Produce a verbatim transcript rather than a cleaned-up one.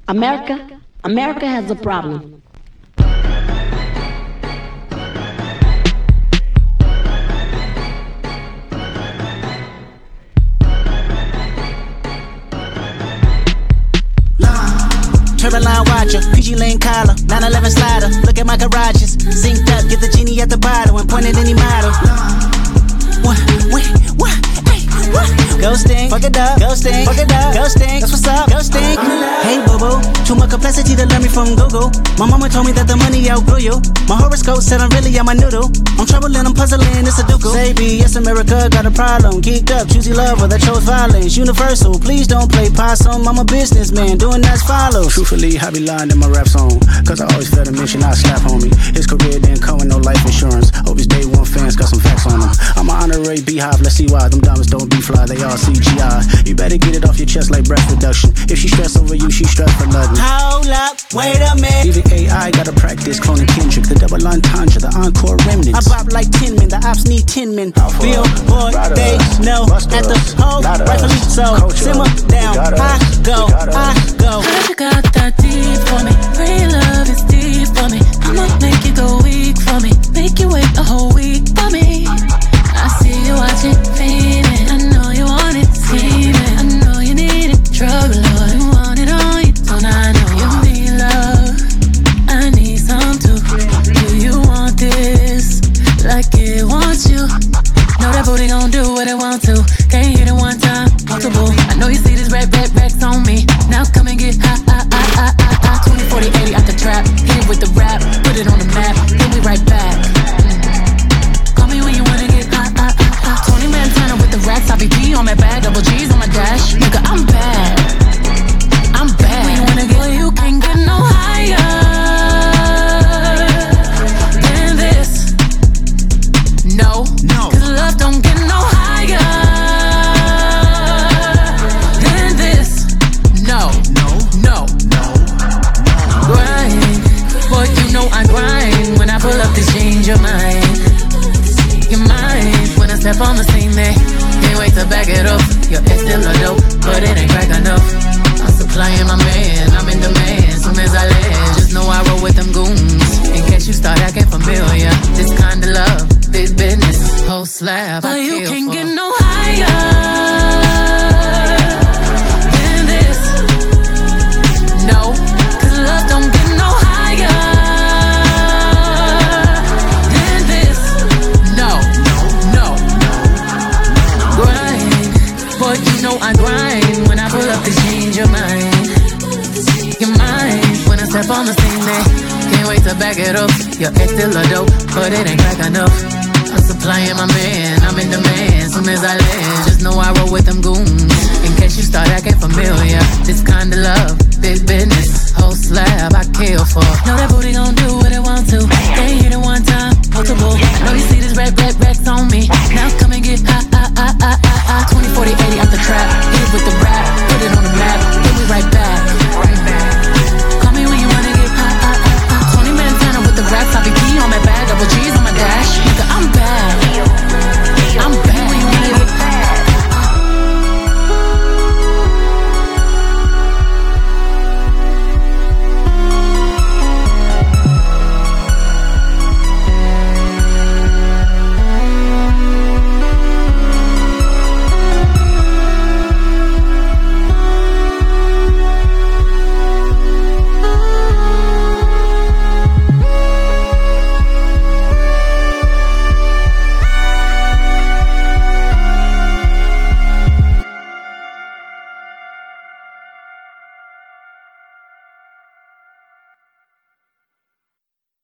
America, America has a problem. Turbine watcher, P G Lane collar, nine eleven slider. Look at my garages, synced up, get the genie at the bottle and point at any model. What, what, what, hey, what? Ghosting, fuck it up, ghosting, fuck it up, ghosting. That's what's up, ghosting. Hey boo boo, too much complexity to learn me from Google. My mama told me that the money outgrew you. My horoscope said I'm really on my noodle. I'm troubling, I'm puzzling, it's a ducal. Say B, yes America got a problem. Geeked up, choosy lover that chose violence. Universal, please don't play possum. I'm a businessman, doing as follows. Truthfully, I be lying in my rap song, cause I always felt a mission I slap on me. His career didn't come with no life insurance. Hope his day one fans got some facts on him. I'm an honorary beehive, let's see why. Them diamonds don't be fly, they all C G I. You better get it off your chest like breath reduction. If she stress over you, she stress for nothing. Hold up, wait a minute. Even A I gotta practice cloning Kendrick. The double entendre, the encore remnants. I bop like ten men, the ops need ten men. Billboard, they know at the hole, rightfully so. Simmer down, I go, I go. Heard you got that deep for me. Real love is deep for me. I'ma make you go weak for me. Make you wait a whole week for me. I see you watching, feeling. I know you want it, see it. I know you need it, drug lord. You want it on you, don't I know you need love? I need some too. Do you want this like it wants you? Know that booty gon' do what it want to. Can't hit it one time, multiple. I know you see this red, red, racks on me. Now come and get high, high, high, high, high, high. twenty, forty, eighty out the trap. Hit it with the rap, put it on the map. Then we right back. Mm. Call me when you wanna get high, high, high, high. twenty man turner with the racks. I B P on my bag, double G's on my dash. Nigga, I'm bad. I'm bad. When you wanna get, well, you can't get no higher than this. No, no. Cause love don't get no higher than this. No, no, no, no, no. Grind, boy, you know I grind. When I pull up to change your mind. Your mind, when I step on the scene, they can't wait to back it up. Your ex still a dope, but it ain't crack enough. I'm supplying my man, I'm in demand. Soon as I land, just know I roll with them goons. In case you start acting familiar, this kind of love, big business, whole slab. But you can't for. Get no higher than this. No, cause love don't get no higher than this. No, no, no. Grind, boy, you know I grind. When I pull up to change your mind. Your mind, when I step on the scene, they can't wait to back it up. Your ex still a dope, but it ain't crack enough. I'm supplying my man, I'm in demand. Soon as I land, just know I roll with them goons. In case you start acting familiar, this kind of love, big business, whole slab, I kill for. Know that booty gon' do what it want to. Can't hit it one time, multiple. I know you see this red, red, racks on me. Now come and get high, high, high, high, high, high. twenty, forty, eighty out the trap.